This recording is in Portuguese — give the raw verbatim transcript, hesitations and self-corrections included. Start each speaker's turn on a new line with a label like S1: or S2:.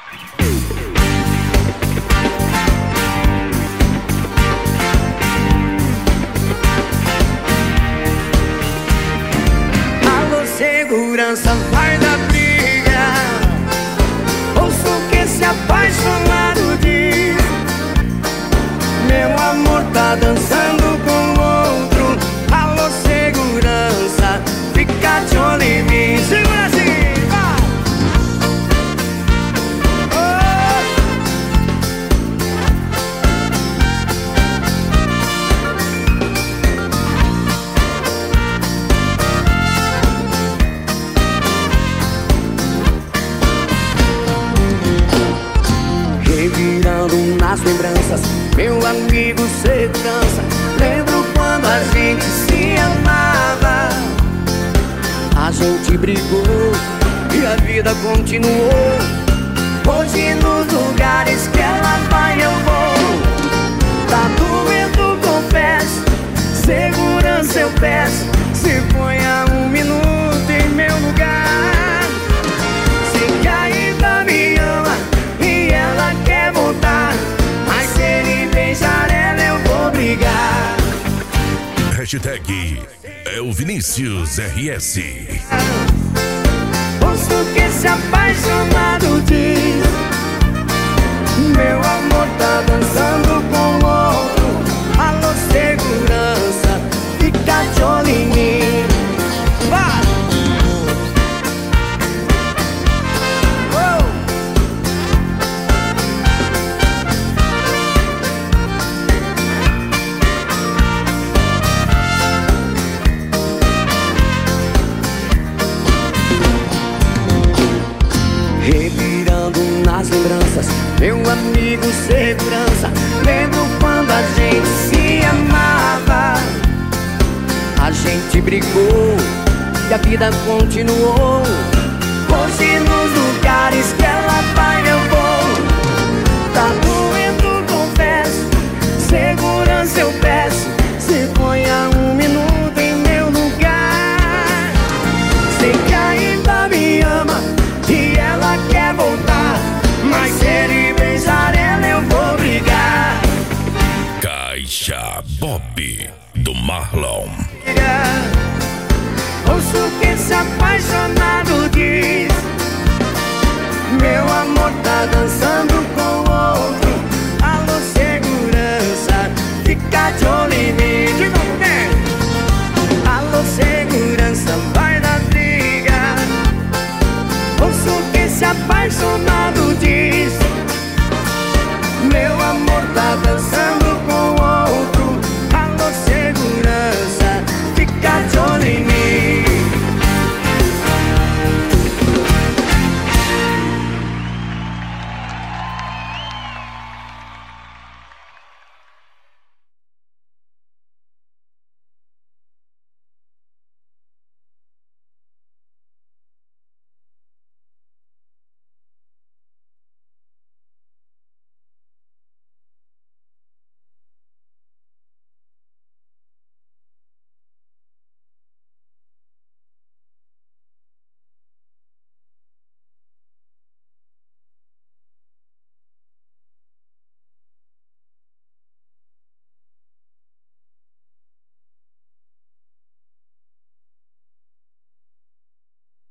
S1: Alô, segurança, vai dar briga. Ouço o que esse apaixonado diz. Meu amor tá dançando com outro. Alô, segurança, fica de olho em mim. Segura assim, vai! Revirando nas lembranças, meu amigo segurança. Lembro quando a gente se amava. A gente brigou e a vida continuou. Hoje nos lugares que ela vai eu vou. Tá doendo, confesso. Segurança eu peço. Se ponha um minuto em meu lugar. Sei que ainda me ama e ela quer voltar, mas se ele beijar ela eu vou brigar.
S2: Hashtag é o Vinícius R S.
S1: Ouço o que esse apaixonado diz. Meu amor tá dançando com outro. Alô, segurança, fica de olho em mim. Vai! Oh! Revirando nas lembranças, meu amigo segurança. Lembro quando a gente se amava. A gente brigou e a vida continuou. Hoje nos lugares que ela vai eu vou. Tá doendo, confesso. Segurança eu peço. Se ponha um minuto em meu lugar. Sei que ainda me ama e ela quer voltar, mas se ele beijar ela eu vou brigar.
S2: Caixa Bob do Marlon.
S1: Ouço o que esse apaixonado diz. Meu amor tá dançando com outro. Alô, segurança, fica de olho.